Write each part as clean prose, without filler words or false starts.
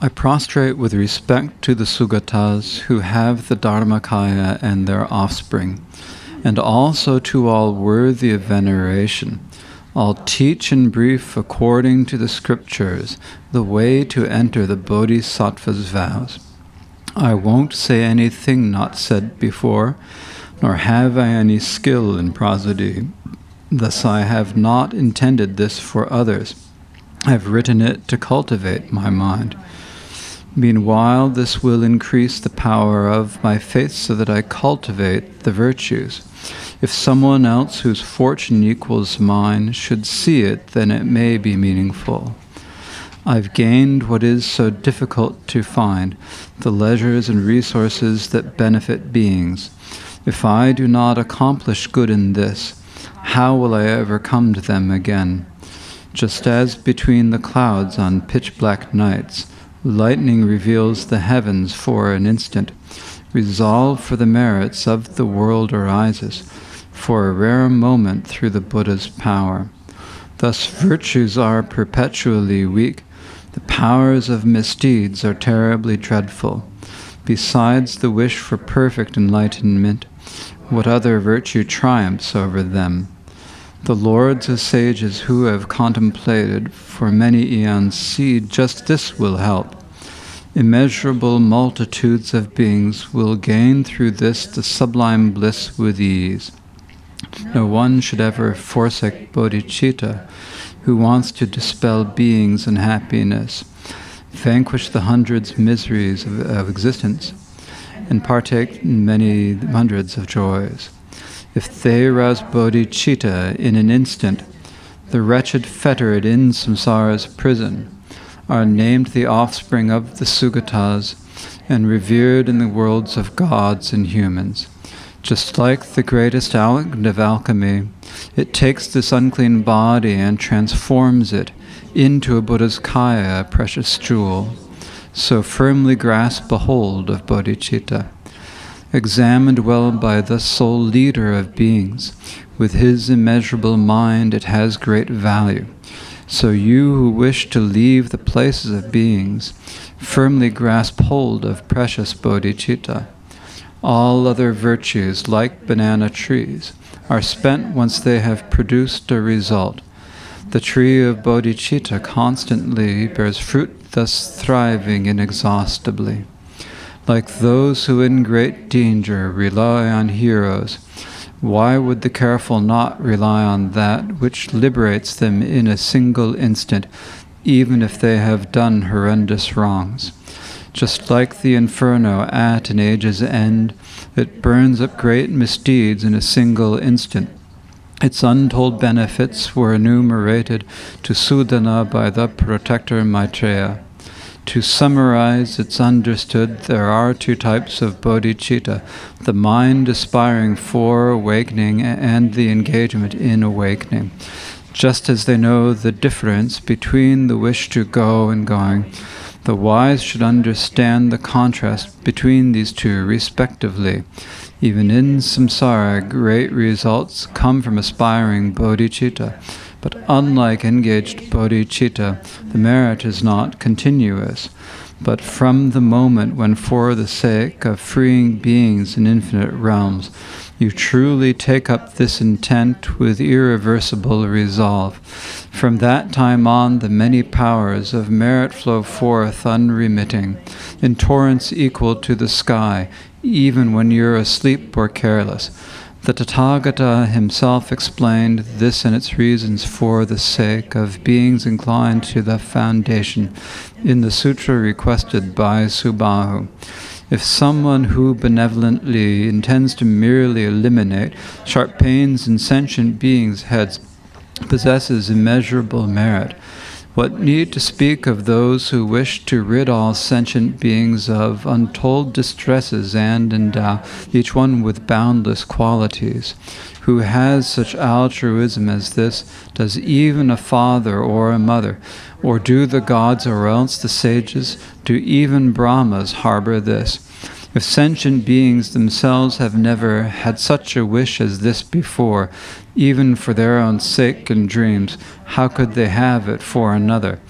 I prostrate with respect to the Sugatas who have the Dharmakaya and their offspring, and also to all worthy of veneration. I'll teach in brief, according to the scriptures, the way to enter the Bodhisattva's vows. I won't say anything not said before, nor have I any skill in prosody. Thus I have not intended this for others. I have written it to cultivate my mind. Meanwhile, this will increase the power of my faith so that I cultivate the virtues. If someone else whose fortune equals mine should see it, then it may be meaningful. I've gained what is so difficult to find, the leisures and resources that benefit beings. If I do not accomplish good in this, how will I ever come to them again? Just as between the clouds on pitch-black nights, lightning reveals the heavens for an instant, resolve for the merits of the world arises, for a rare moment through the Buddha's power. Thus virtues are perpetually weak, the powers of misdeeds are terribly dreadful. Besides the wish for perfect enlightenment, what other virtue triumphs over them? The lords of sages who have contemplated for many eons see just this will help. Immeasurable multitudes of beings will gain through this the sublime bliss with ease. No one should ever forsake bodhicitta who wants to dispel being's unhappiness, vanquish the hundreds miseries of existence, and partake in many hundreds of joys. If they arouse bodhicitta in an instant, the wretched fettered in samsara's prison are named the offspring of the Sugatas and revered in the worlds of gods and humans. Just like the greatest act of alchemy, it takes this unclean body and transforms it into a Buddha's kaya, a precious jewel. So firmly grasp a hold of bodhicitta. Examined well by the sole leader of beings, with his immeasurable mind it has great value. So you who wish to leave the places of beings, firmly grasp hold of precious bodhicitta. All other virtues, like banana trees, are spent once they have produced a result. The tree of bodhicitta constantly bears fruit, thus thriving inexhaustibly. Like those who in great danger rely on heroes, why would the careful not rely on that which liberates them in a single instant, even if they have done horrendous wrongs? Just like the inferno at an age's end, it burns up great misdeeds in a single instant. Its untold benefits were enumerated to Sudana by the protector Maitreya. To summarize, it's understood there are two types of bodhicitta, the mind aspiring for awakening and the engagement in awakening. Just as they know the difference between the wish to go and going, the wise should understand the contrast between these two respectively. Even in samsara, great results come from aspiring bodhicitta. But unlike engaged bodhicitta, the merit is not continuous, but from the moment when for the sake of freeing beings in infinite realms, you truly take up this intent with irreversible resolve. From that time on, the many powers of merit flow forth unremitting, in torrents equal to the sky, even when you're asleep or careless. The Tathagata himself explained this and its reasons for the sake of beings inclined to the foundation in the sutra requested by Subahu. If someone who benevolently intends to merely eliminate sharp pains in sentient beings' heads possesses immeasurable merit, what need to speak of those who wish to rid all sentient beings of untold distresses and endow each one with boundless qualities? Who has such altruism as this? Does even a father or a mother, or do the gods or else the sages, do even Brahmas harbor this? If sentient beings themselves have never had such a wish as this before, even for their own sake and dreams, how could they have it for another?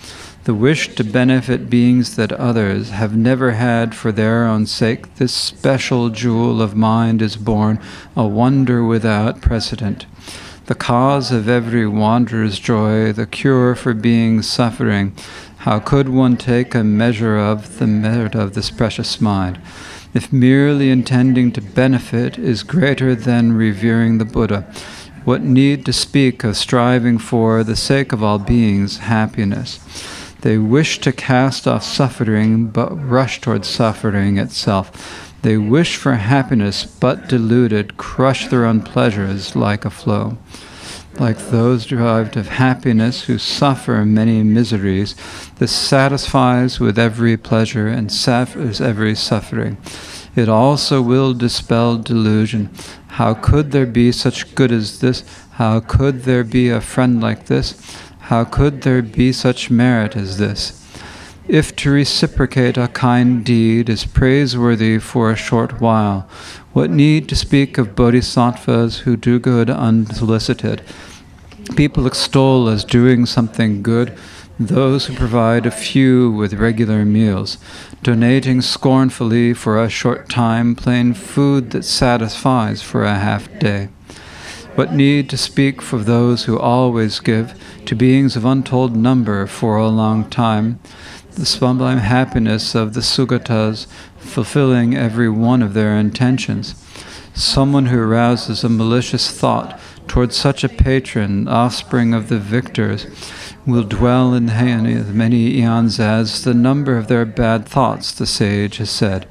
The wish to benefit beings that others have never had for their own sake, this special jewel of mind is born, a wonder without precedent. The cause of every wanderer's joy, the cure for beings suffering. How could one take a measure of the merit of this precious mind? If merely intending to benefit is greater than revering the Buddha, what need to speak of striving for the sake of all beings happiness? They wish to cast off suffering, but rush towards suffering itself. They wish for happiness, but deluded, crush their own pleasures like a flow. Like those derived of happiness who suffer many miseries, this satisfies with every pleasure and suffers every suffering. It also will dispel delusion. How could there be such good as this? How could there be a friend like this? How could there be such merit as this? If to reciprocate a kind deed is praiseworthy for a short while, what need to speak of bodhisattvas who do good unsolicited? People extol as doing something good those who provide a few with regular meals, donating scornfully for a short time plain food that satisfies for a half day. What need to speak for those who always give to beings of untold number for a long time, the sublime happiness of the Sugatas, fulfilling every one of their intentions. Someone who arouses a malicious thought towards such a patron, offspring of the victors, will dwell in as many eons as the number of their bad thoughts, the sage has said.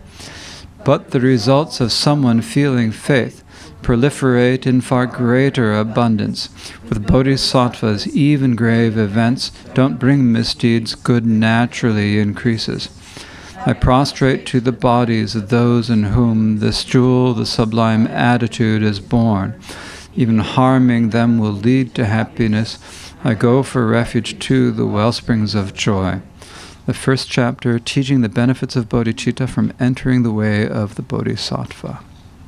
But the results of someone feeling faith proliferate in far greater abundance. With bodhisattvas, even grave events don't bring misdeeds, good naturally increases. I prostrate to the bodies of those in whom this jewel, the sublime attitude, is born. Even harming them will lead to happiness. I go for refuge to the wellsprings of joy. The first chapter, teaching the benefits of bodhicitta from entering the way of the bodhisattva.